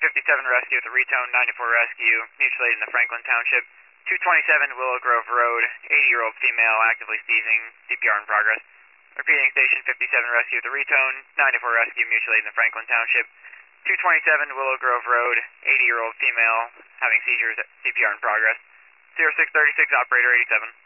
rescue with a retone, 94 rescue, mutual aid in the Franklin Township. 227 Willow Grove Road, 80-year-old female actively seizing, CPR in progress. Repeating, station 57 rescue with a retone, 94 rescue, mutual aid in the Franklin Township. 227 Willow Grove Road, 80-year-old female having seizures, CPR in progress. 0636 operator 87.